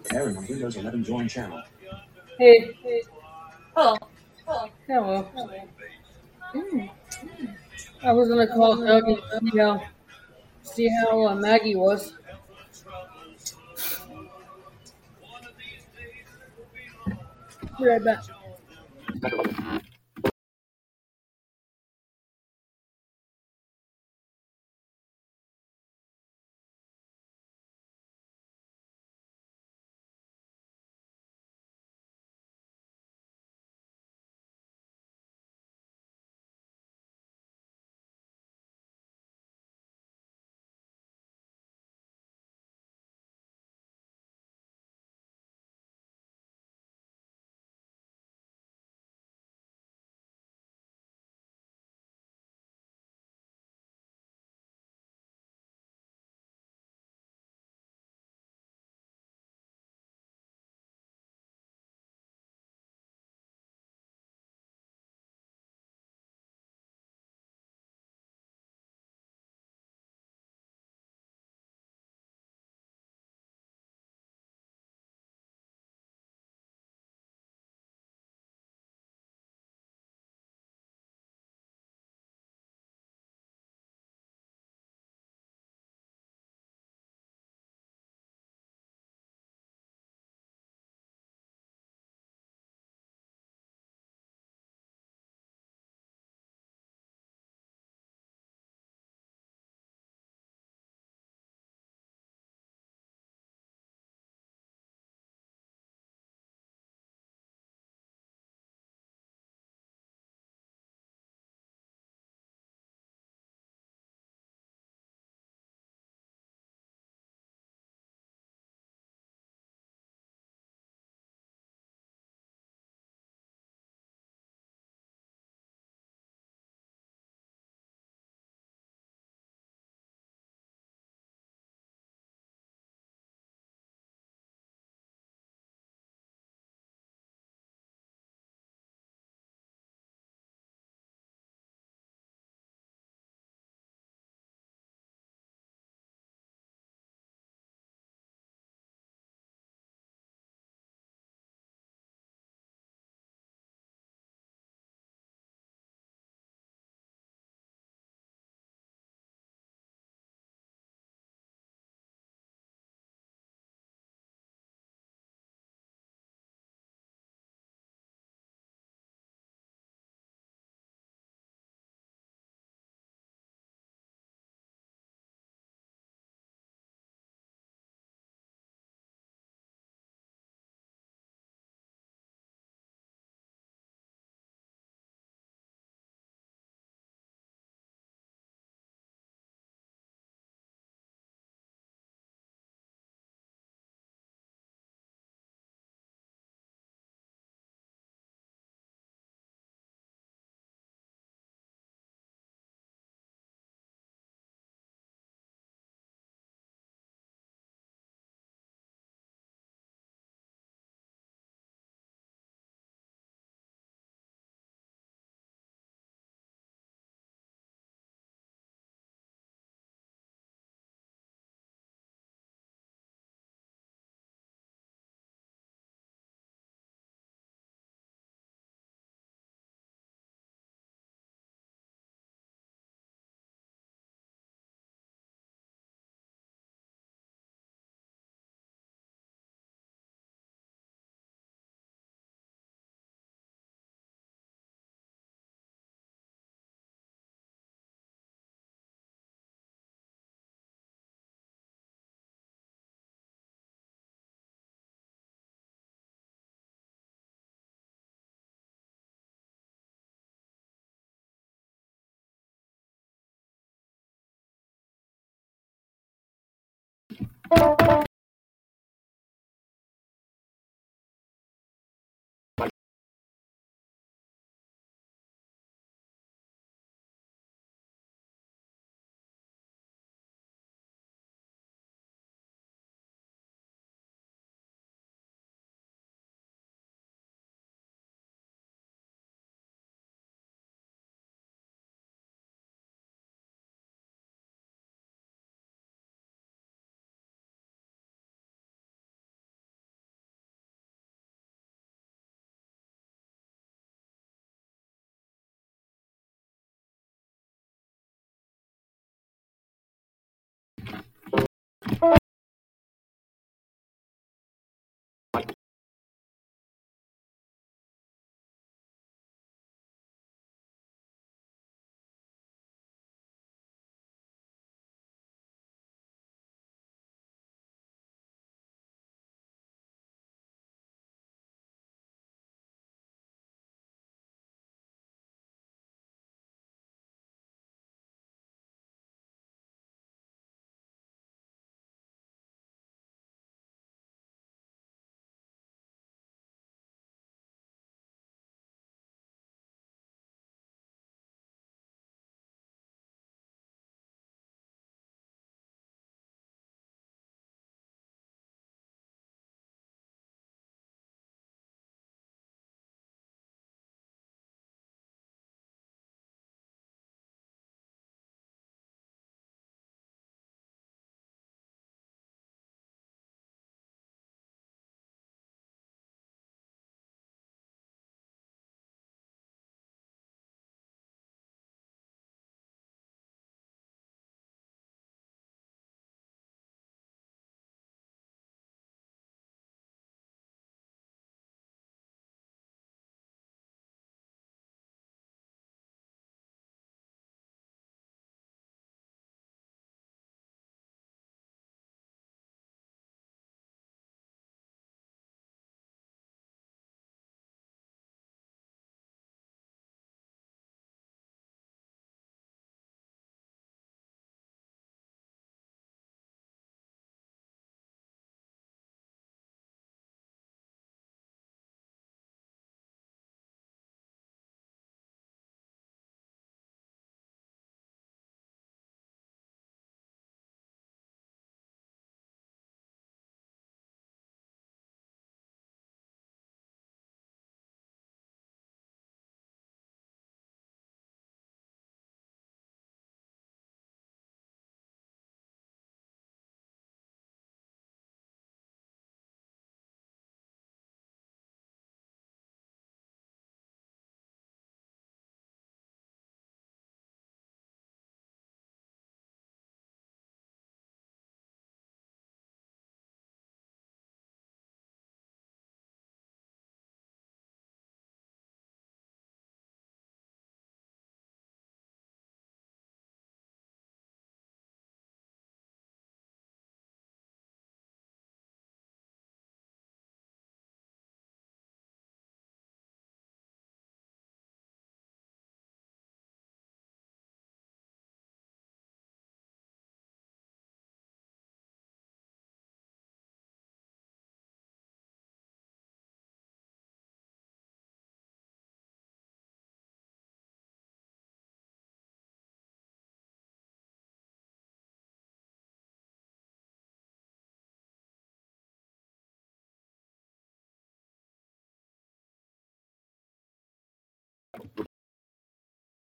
Aaron on Windows 11 join channel. Hey, Hello. hello. Mm. I was gonna call Dougie to see how Maggie was. Be right back.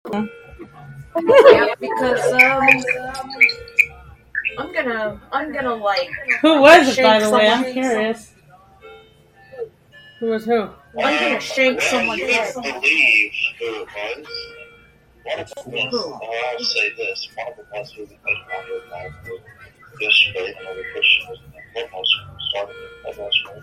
Yeah, because I'm gonna like. Who was it, by shake the way? I'm someone. curious. Who was who? I'm gonna shake someone's You head. wouldn't believe who it was. One of them was, I'll say this, one of them was who was making out with my group yesterday, another Christian was in the clubhouse, started in the clubhouse room.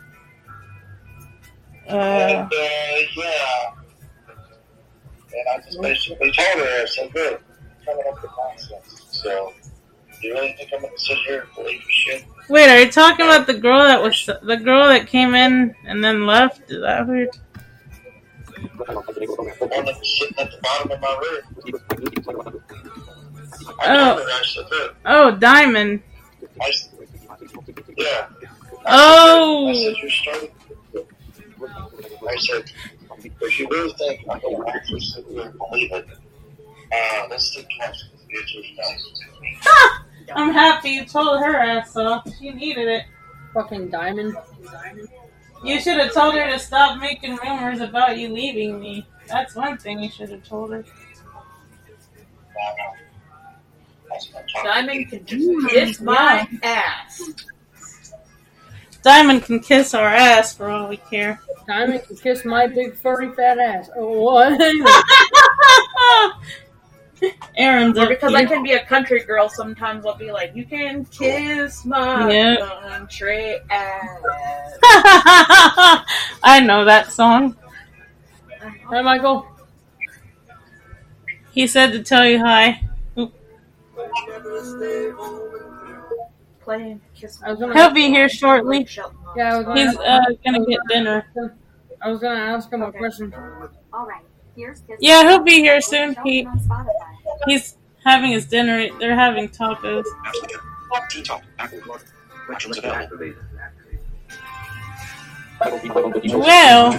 And, yeah. And I just basically told her, I said, good, coming up with nonsense. So, do you really think I'm going to sit here and believe your shit? Wait, are you talking about the girl that came in and then left? Is that who you're The one that was sitting at the bottom of my room. I told her, I said, good. Oh, Diamond. Yeah. Oh. I said, you're starting. I said, if you really think I'm going to actually sit here and believe it, let's think twice. I'm happy you told her ass off. She needed it. Fucking Diamond. You should have told her to stop making rumors about you leaving me. That's one thing you should have told her. Diamond can just kiss my ass. Diamond can kiss our ass for all we care. Diamond can kiss my big furry fat ass. Oh, what? Aaron's Or because I can be a country girl, sometimes I'll be like, you can kiss my country ass. I know that song. Hi, Michael. He said to tell you hi. Playing kiss my He'll be here shortly. Yeah, He's gonna get dinner. I was gonna ask him a question. All right. Here's Yeah, he'll be here soon. He's having his dinner. They're having tacos. Well,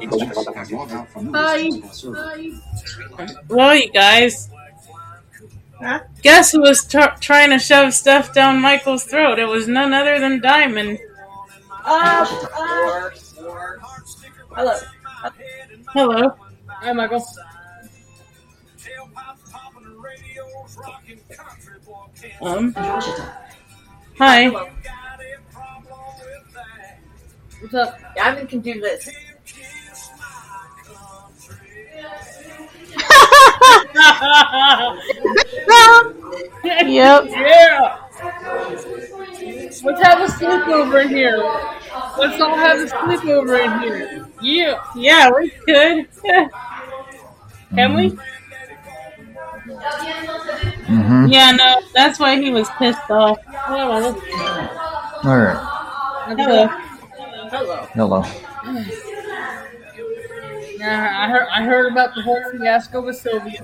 you guys. Guess who was trying to shove stuff down Michael's throat? It was none other than Diamond. Hello. Hello. Hi, Michael. Hi. What's up? Diamond can do this. Yep. Yeah. Let's have a sleepover in here. Let's all have a sleepover in here. Yeah. Yeah, we could. Can we? Mm-hmm. Yeah, no, that's why he was pissed off. Hello. All right. Hello. Hello. Yeah, I heard about the whole fiasco with Sylvia.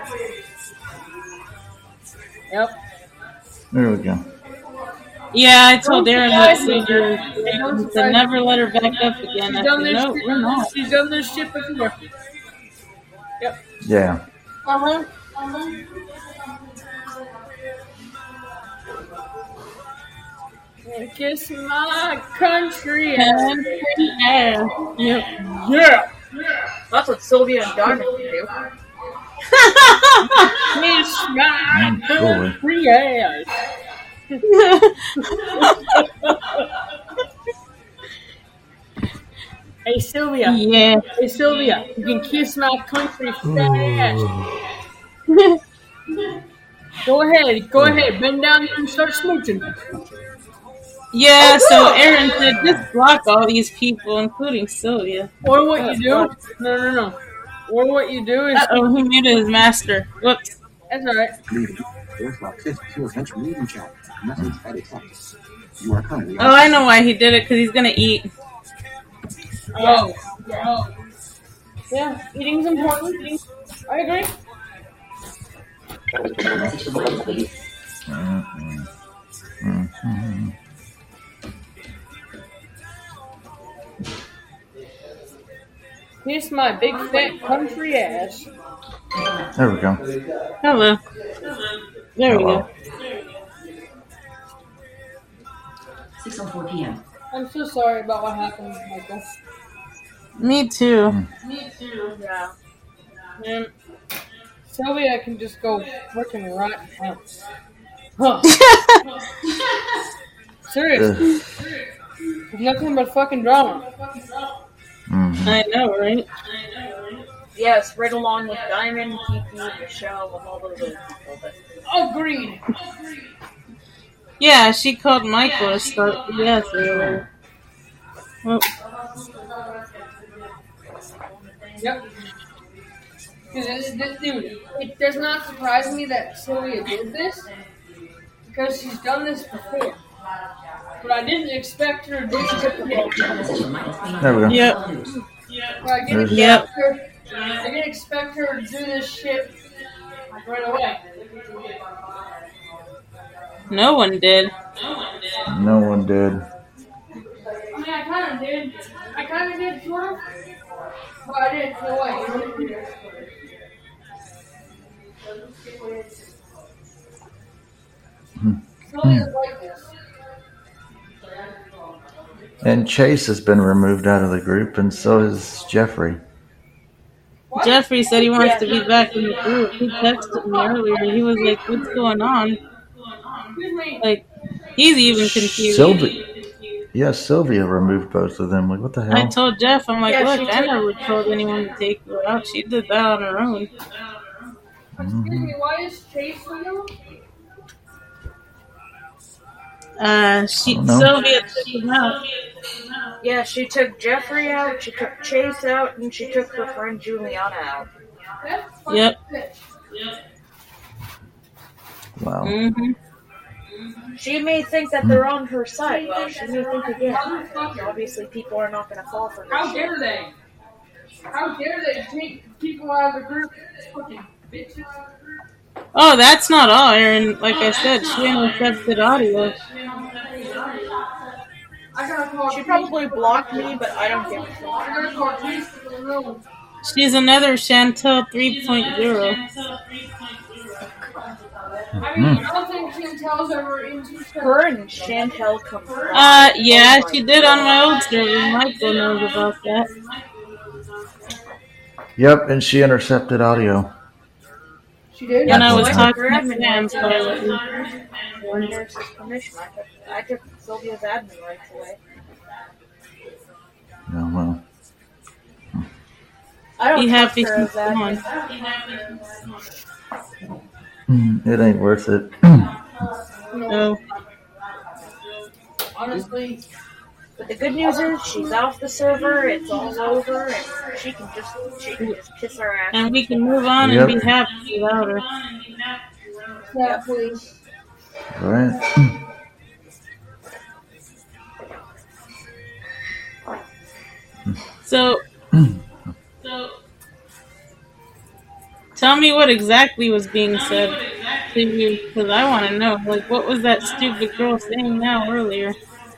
Yep. There we go. Yeah, I told Aaron what Sylvia to never let her back up again. I said, no, we're not. She's done this shit before. Yep. Yeah. Uh-huh. Kiss my country. Yeah. Yep. Yeah. That's what Sylvia and Diamond can do. Kiss my Totally. country ass. Hey Sylvia. Yeah. Hey Sylvia. You can kiss my country fat ass. Go ahead. Bend down here and start smooching. Yeah, so Aaron said just block all these people, including Sylvia. Or what you do? No. Or what you do is. Oh, he muted his master. Whoops. That's alright. Oh, I know why he did it, because he's going to eat. Oh. Yeah, eating's important. I agree. Mm-hmm. Kiss my big fat country ass. There we go. Hello. There we go. 6:04 p.m. I'm so sorry about what happened, Michael. Me too. Yeah. Man, Sylvia can just go freaking right. Huh. Serious. There's nothing but fucking drama. Mm-hmm. I know, right? Yes, right along with Diamond, Kiki, Michelle, and all those other people. But Agreed. Yeah, she called Michael to start BS earlier. Well, Yep. Dude, it does not surprise me that Sylvia did this because she's done this before. But I didn't expect her to do this. There we go. yep. I didn't Yep. expect her to do this shit like right away. No one did. No one did. I mean, I kind of did. I kind of did, sort of. But I didn't no way. Sylvia's like this. And Chase has been removed out of the group, and so is Jeffrey. Jeffrey said he wants to be back in the group. He texted me earlier. He was like, "What's going on?" Like, he's even confused. Sylvia removed both of them. Like, what the hell? I told Jeff, I'm like, Yeah, look, she I did. never told anyone to take her out. She did that on her own. Excuse me, why is Chase real? Sylvia took him out. yeah, she took Jeffrey out, she took Chase out, and she took her friend Juliana out. Yep. Wow. Mm-hmm. She may think that they're on her side. Well, she may think again. Obviously, people are not going to fall for How this. dare they? How dare they take people out of the group? Fucking bitches. Oh, that's not all, Aaron. Like I said, she intercepted audio. I gotta call She probably blocked me, but I don't give a I fuck. gotta call Chase for the room. She's another Chantel 3.0. I mean, I don't think Chantel's ever into Her and Chantel come from. Yeah, she did on my old server. Michael knows about that. Yep, and she intercepted audio. She did? And I was I talking took to Sam, so I let you. Nurse's permission. I took Sylvia's admin rights away. Oh, well. I don't Be trust happy her she's as admin. gone. It ain't worth it. No. Honestly, But the good news is she's off the server. It's all over, and she can just kiss our ass. And we can move on and be happy without her. yeah, please. Right? So, tell me what exactly was being said to you, because I want to know. Like, what was that stupid girl saying now earlier?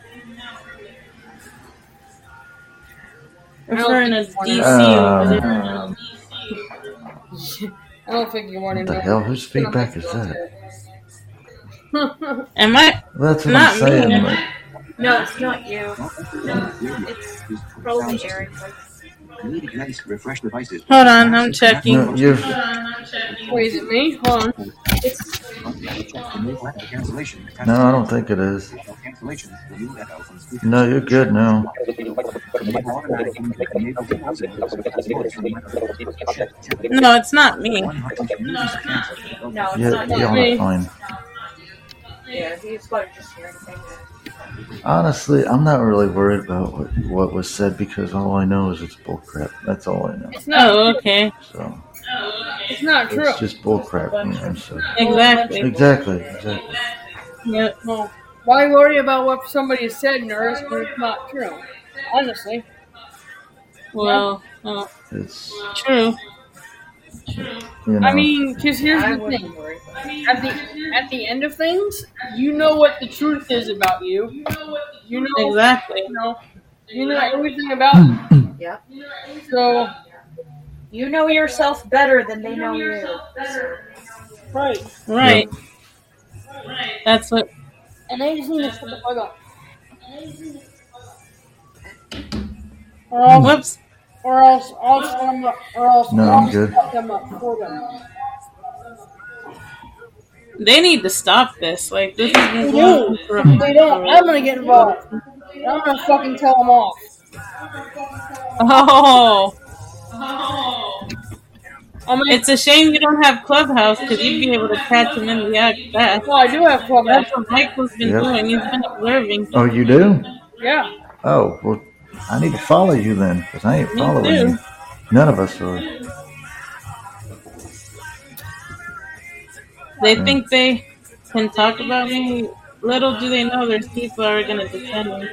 Referring to DC over there. I don't think you want to What the know. hell? Whose feedback is that? Am I? That's what Not I'm saying. me. Like, No, it's not you. It's probably Aaron. Refresh devices. Hold on, I'm checking. no, you've Wait, is it me? Hold on. Cancellation. no, I don't think it is. Cancellation. Remove echo from speaker. No, you're good now. No, it's not me. No, it's Yeah, not y'all you. are fine. Yeah, he's probably just hearing things. Honestly, I'm not really worried about what was said because all I know is it's bullcrap. That's all I know. It's not. Oh, okay. So It's not true. it's just bullcrap, you know. So Exactly. exactly. Yep. Well, why worry about what somebody said, nurse, when it's not true? Honestly. Well, It's true. you know. I mean, because here's I the wouldn't thing. worry. At the end of things, you know what the truth is about you. You know Exactly. You know everything about you. Yeah. So, You know yourself better than they know you. right. Right. That's what. And they just need to shut the fuck up. Or else, Whoops. or else No, I'm good. shut them up for them. They need to stop this. Like, this has been They going do. on for a If month. they don't, I'm gonna get involved. And I'm gonna fucking tell them off. Oh. I mean, It's a shame you don't have Clubhouse because you'd be able to catch him in the act fast. well, I do have Clubhouse. That's what Michael's been Yep. doing. He's been observing. Oh, you do? Yeah. Oh, well, I need to follow you then, because I ain't Me following too. you. None of us are. They think they can talk about me. Little do they know there's people who are going to defend me.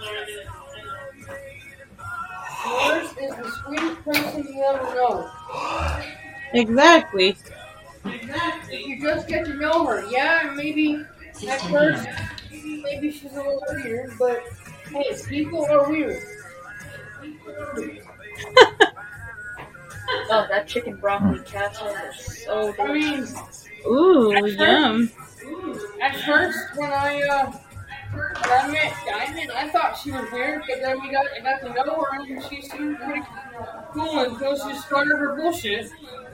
Yours is the sweetest person you ever know. Exactly. You just get to know her. Yeah, maybe at first, maybe she's a little weird, but hey, people are weird. Oh, that chicken broccoli casserole is so I mean, delicious. Ooh, yum. at first when I met Diamond, I thought she was weird, but then I got to know her, and she seemed pretty cool until she started her bullshit.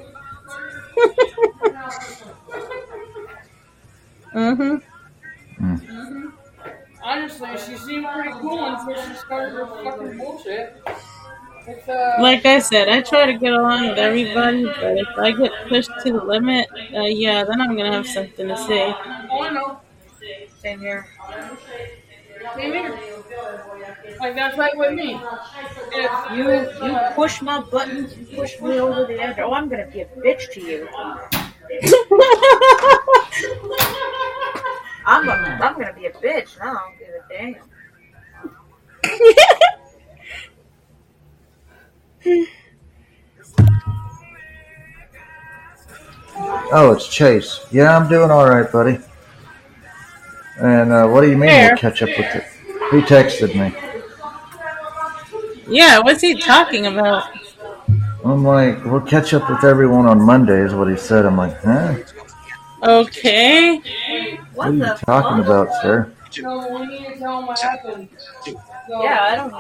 Honestly, she seemed pretty cool until she started her fucking bullshit. Like I said, I try to get along with everybody, but if I get pushed to the limit, yeah, then I'm going to have something to say. Oh, I know. Same here. Same here. Like, that's right with me. You push my buttons, you push me over the edge. Oh, I'm gonna be a bitch to you. I'm gonna be a bitch. I don't give a damn. Oh, it's Chase. Yeah, I'm doing all right, buddy. And what do you mean Where? we'll catch up with it? He texted me. Yeah, what's he talking about? I'm like, we'll catch up with everyone on Monday is what he said. I'm like, huh? Okay. What are you talking about, sir? No, we need to tell them what happened. So, Yeah, I don't know.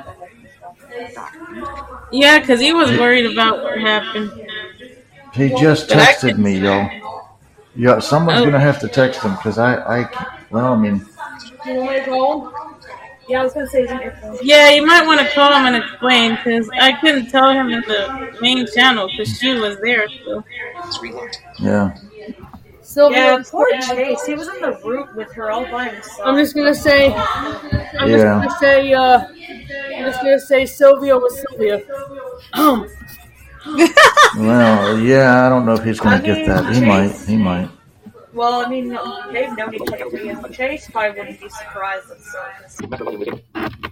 Yeah, because he was worried about what happened. He just texted me, yo. Yeah, someone's Oh. gonna have to text him because I mean, you want me to call them? Yeah, I was gonna say he's in your phone. Yeah, you might want to call him and explain, because I couldn't tell him in the main channel, because she was there, so. yeah. Sylvia, Yeah, poor Chase. He was in the root with her all by himself. I'm just gonna say, Sylvia was Sylvia. Well, yeah, I don't know if he's gonna get that. He might. Well, I mean, they've known each other for years. Chase probably wouldn't be surprised at so.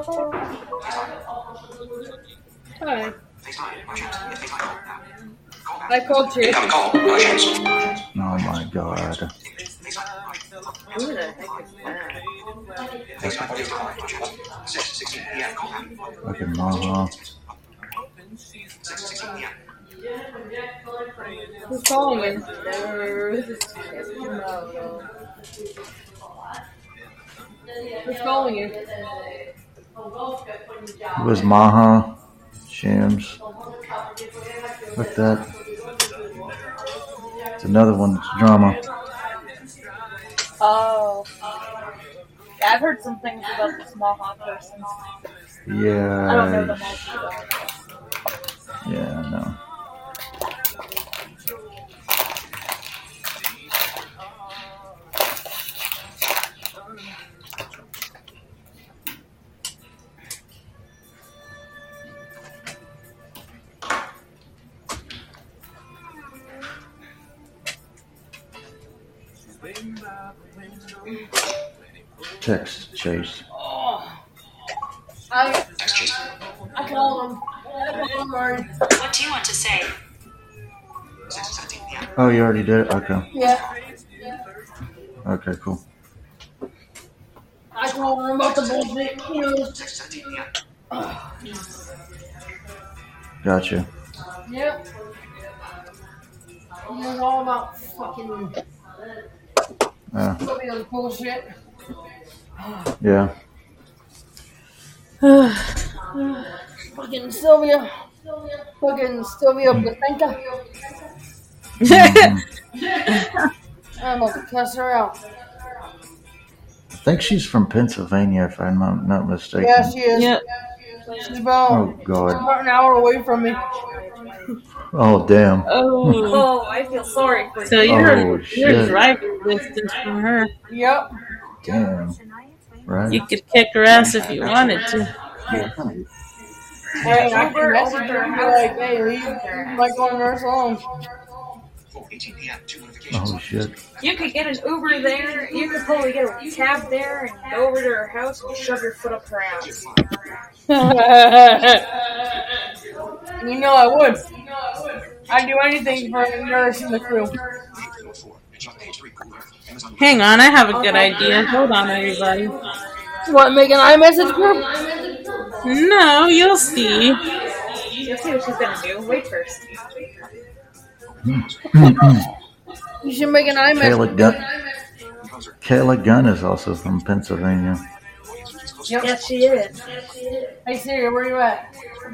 Hi. I called you. Oh my god. Who the heck is that? Fucking Maha. Who's calling me? Who's calling you? It was Maha. Shams. Look that. It's another one that's drama. Oh. Yeah, I've heard some things about this Maha person. Yeah. I don't know them all too well. Yeah, no. Text Chase. I called him. What do you want to say? Oh, you already did it? Okay. Yeah. Okay, cool. I told him about the bullshit. You know. Gotcha. Yep. It was all about fucking Sylvia's bullshit. Yeah. Fucking Sylvia. Fucking Sylvia Blasenka. I'm gonna cuss her out. I think she's from Pennsylvania, if I'm not mistaken. Yeah, she is. Yep. She's about Oh, God. an hour away from me. Oh, damn. Oh. Oh, I feel sorry for So you. you're shit. driving distance from her. Yep. Damn. Right? You could kick her ass if you wanted to. Hey, I can message her and be like, hey, leave my going nurse alone. Oh, shit. You could get an Uber there. You could probably get a cab there and go over to her house and shove your foot up her ass. You know I would. I'd do anything for a nurse in the crew. Hang on, I have a good idea. Hold on, everybody. You want to make an iMessage group? No, you'll see. You'll see what she's gonna do. Wait first. You should make an iMessage group. Kayla Gunn is also from Pennsylvania. Yep. Yes, she is. Hey Siri, where you at?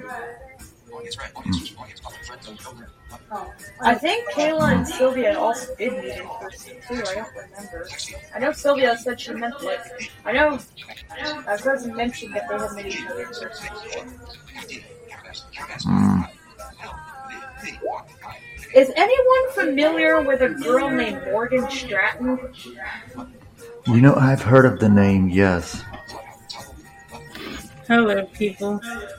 I think Kayla and Sylvia also did meet in person too. I don't remember. I know Sylvia said she meant like. I've heard them mention that they have met each other in person before. Is anyone familiar with a girl named Morgan Stratton? You know, I've heard of the name, yes. Hello, people.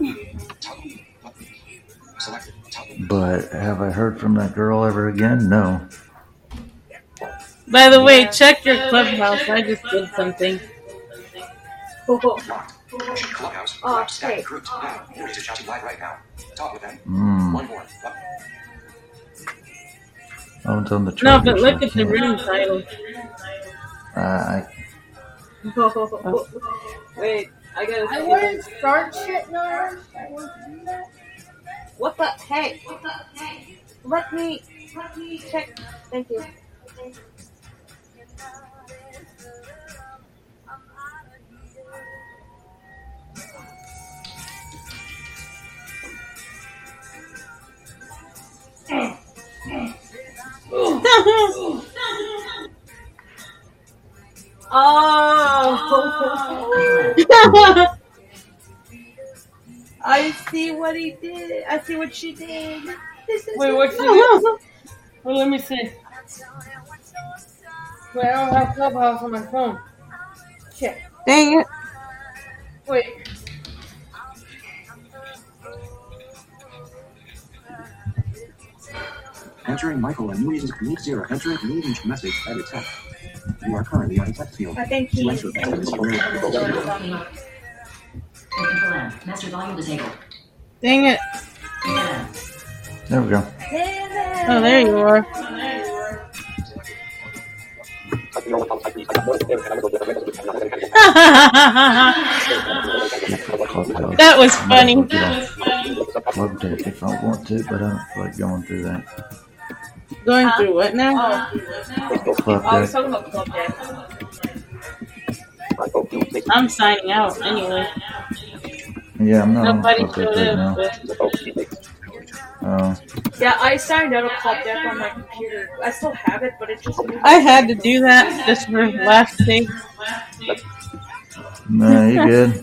But have I heard from that girl ever again? No. By the way, check your clubhouse. I just did something. Oh, Hey. hey. Oh, it's on the No, Chargers, but look so at the I can't. room title. Wait, I gotta I see wouldn't this. start shit nurse. I wouldn't do that. What the heck? Let me check. Thank you. Oh! I see what he did. I see what she did. Wait, what's the Well, let me see. Wait, I don't have Clubhouse on my phone. Shit. Dang it. Wait. Entering Michael and Louise's unique 0. Entering meeting message edit text. You are currently on a text field. I think To he enter is. HLM. Master volume disabled. Dang it. There we go. Oh, there you are. That was funny. Club deck if I want to, but I don't feel like going through that. Going through what now? Club I was deck. talking about Club Deck. I'm signing out anyway. Yeah, I'm not Nobody on Club showed deck right up. now. Yeah, I signed out of Club Deck on my computer. I still have it, but it just. I had to do that just for last thing. No, you good.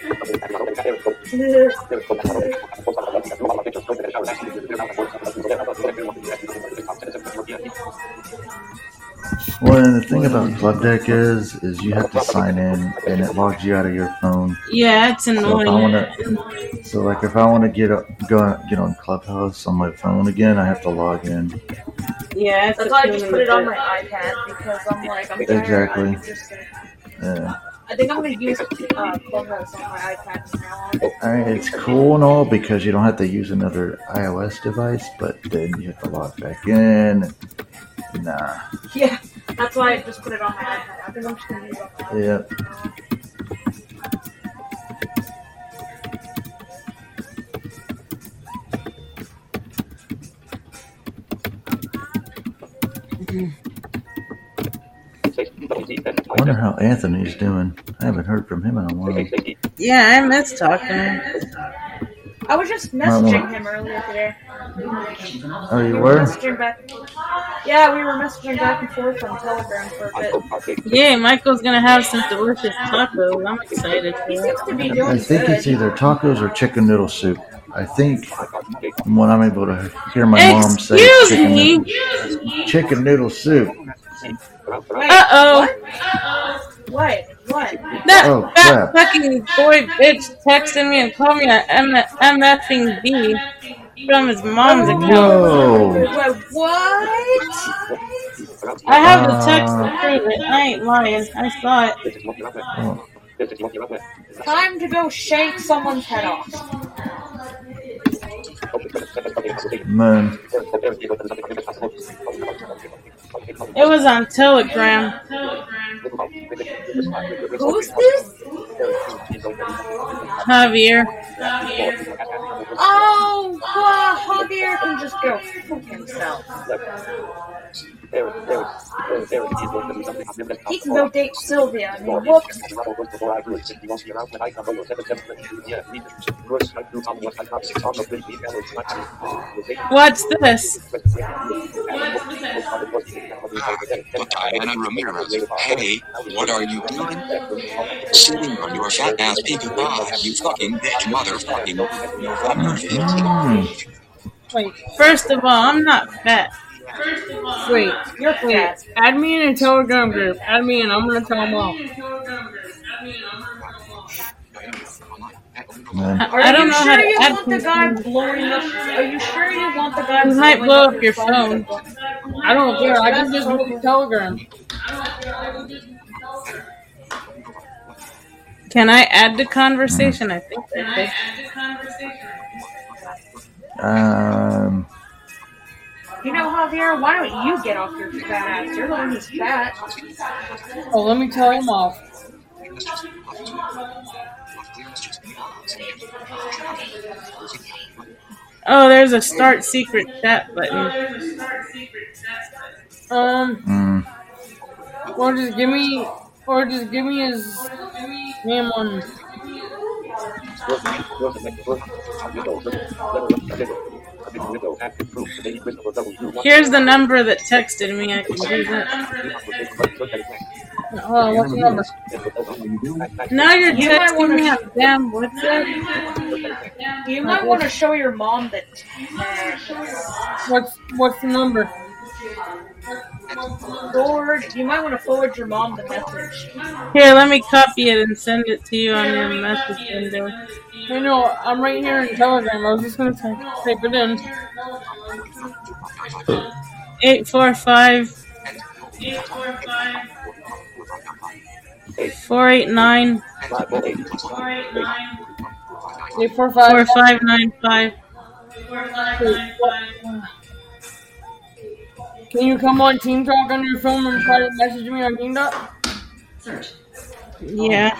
Well, and the thing about Club Deck is you have to sign in, and it logs you out of your phone. Yeah, it's So if I annoying. want to, if I want to get on Clubhouse on my phone again, I have to log in. Yeah, it's That's why I just put it on my iPad because I'm like, I'm tired. Exactly. I'm interested. Yeah. I think I'm going to use Clubhouse on my iPad from now on. I mean, it's cool and all because you don't have to use another iOS device, but then you have to log back in. Nah. Yeah, that's why I just put it on my iPad. I think I'm just going to use it. Yeah. I wonder how Anthony's doing. I haven't heard from him in a while. Yeah, I miss talking. I was just messaging him earlier today. Oh, you We were? messaging back. Yeah, we were messaging back and forth on Telegram for a bit. Yeah, Michael's gonna have some delicious tacos. I'm excited for He it. seems to be doing I think it's good. either tacos or chicken noodle soup. I think from what I'm able to hear my mom say, Excuse me. chicken noodle soup. Wait, Uh-oh. What? That Oh, fat crap. fucking boy bitch texted me and called me an MFing B from his mom's account. Whoa. Wait, what? I have the text to prove it. I ain't lying. I saw it. Oh, Time to go shank someone's head off. man. It was on Telegram. Who's this? Javier. Oh, Javier can just go fuck himself. He can go date Sylvia. I mean, whoops. What's this? Diana Ramirez. Hey, what are you doing? Sitting on your fat ass peekaboo, you fucking bitch motherfucking November 15th. Wait, first of all, I'm not fat. Wait, You're fat. add me in a Telegram group. Add me in. I'm gonna tell them all. Man. Are I don't you know how sure to you add want the guy blowing up? Are you sure you want the guy You blowing might blow up your your phone. I don't care. I can just look at Telegram. Can I add the conversation? I think I could. You know, Javier, why don't you get off your fat ass? You're the one who's fat. Oh, let me tell him off. Oh, there's a start secret chat button. Or just give me his name on. Here's the number that texted me. I can do that. Hold on, what's the number? Now you're You might texting wanna- me on damn WhatsApp. You might want to show your mom the text. What's the number? Forward. You might want to forward your mom the message. Here, let me copy it and send it to you on your message window. I know, I'm right here in Telegram. I was just gonna type it in. 845 489 845. 4595. Can you come on Team Talk on your phone and try to message me on Team Talk? Search. Yeah.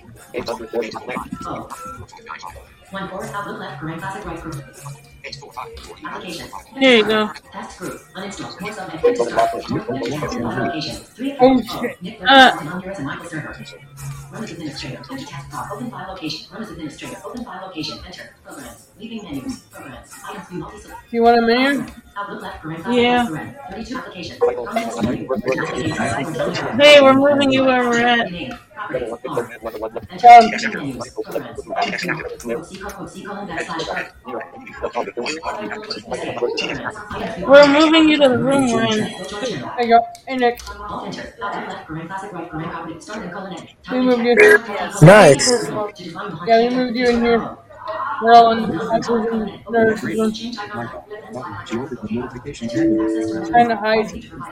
1-4, outlook left, current classic right group. Application. Here you go. Task group. Uninstall. More sub activity start. Application. 3 Oh, shit. Nick Honduras and Michael server. Run as administrator. Empty task bar. Open file location. Run as administrator. Open file location. Enter. Programs. Leaving menus. Programs. Items view multi. You want a menu? Outlook left, current classic Yeah. right. 32 application. Hey, we're moving you where we're at. We're moving you to the room we're in. There you go. Hey, Nick. We moved you. Nice. Yeah, we moved you in here. We're all in the nurse room. Trying to hide.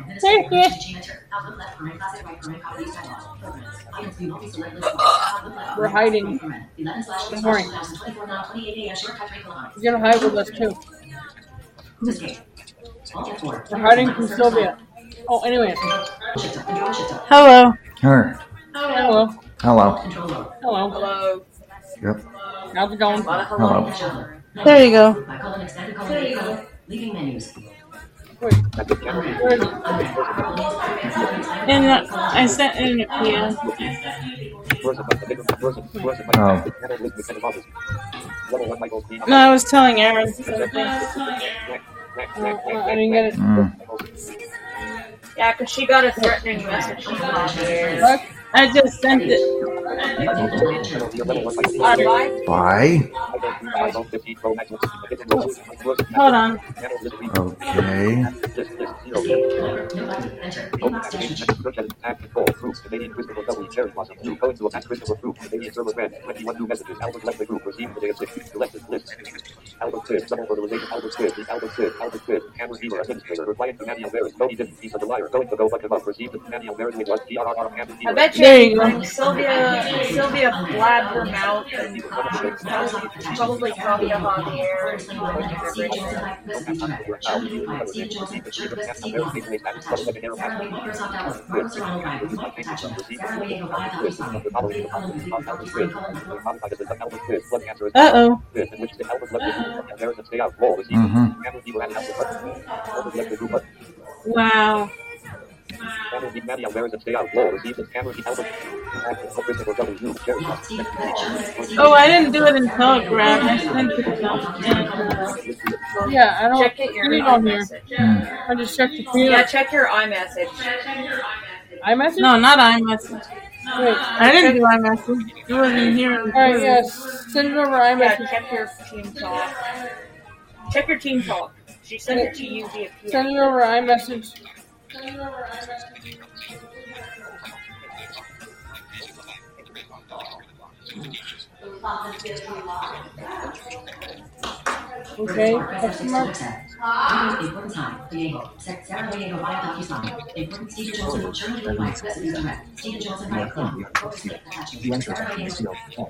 We're hiding. Good morning. You're gonna hide with us too. We're hiding from Sylvia. Oh, anyway. Hello. Her. Hello. Hello. Hello. Hello. Yep. How's it going? Hello. There you go. Leaving menus. Wait. Where is it? And I sent in a PM. Oh. No, I was telling Aaron something. I didn't get it. Yeah, because she got a threatening message from here. What? I just sent it. Why? Hold on. Okay. I bet There you go. Sylvia blabbed her mouth and probably copied up on the air. Uh-oh. Wow. Oh, I didn't do it in Telegram. I sent it in. Yeah, I don't Check it see your it on here. iMessage. I just checked the Yeah, computer. check your iMessage. iMessage? No, not iMessage. Wait. I didn't do iMessage. It wasn't here. Alright, yes. Send it over Yeah, iMessage. check your Team Talk. Check your Team Talk. She sent it to you via PM. Send it over iMessage. Okay, question mark. Important time. Diego. Sarah Diego via DocuSign. Important Stephen Johnson. Sherman Lee White. Recipe direct. Stephen Johnson right. Focus clip. Attachment. Sarah Diego.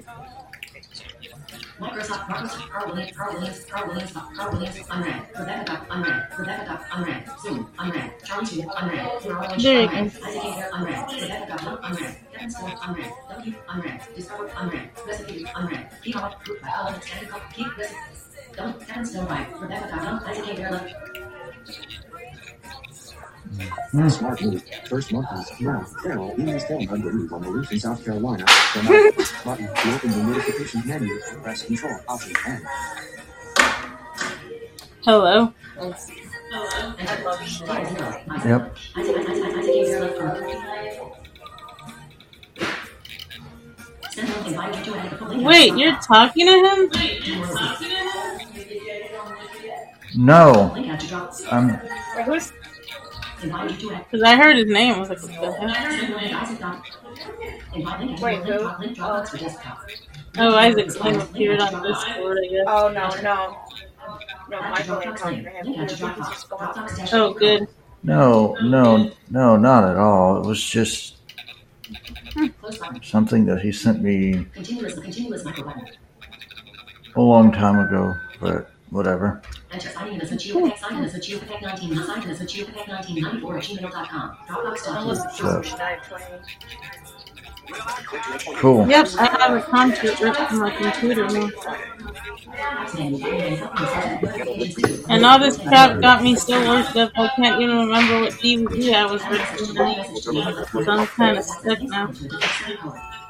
Microsoft, Carl Williams, unread. Rebecca Duck, unread. Zoom, unread. Charlie 2, unread. There you go. Isaac Hager, unread. Rebecca Duck, unread. Kevin Stone, unread. W, unread. Discover, unread. Recipe, unread. PR, group by Colin, extended copy, keep recipe. Kevin Stone, right. Rebecca Duck, Isaac Hager, left. Smart move. First month is now. Carol emails phone under move on the roof in South Carolina. Button to open the notification menu. Press Control Option N. Hello. Yep. Wait, you're talking to him? No. Who's Because I heard his name. I was like, what the heck? Wait, who? Oh, Isaac's name appeared on Discord, I guess. Oh, no. No, Michael ain't talking to him. He's just going. Oh, good. No, not at all. It was just something that he sent me. a long time ago, but whatever. Enter signing in as Achiopatek, sign in as Achiopatek 19, signed in as Achiopatek 1994 at gmail.com. Dropbox.com. Cool. Yep, I have a concert ripped from my computer now. And all this crap got me so worked up I can't even remember what DVD I was ripping tonight. So I'm kind of stuck now.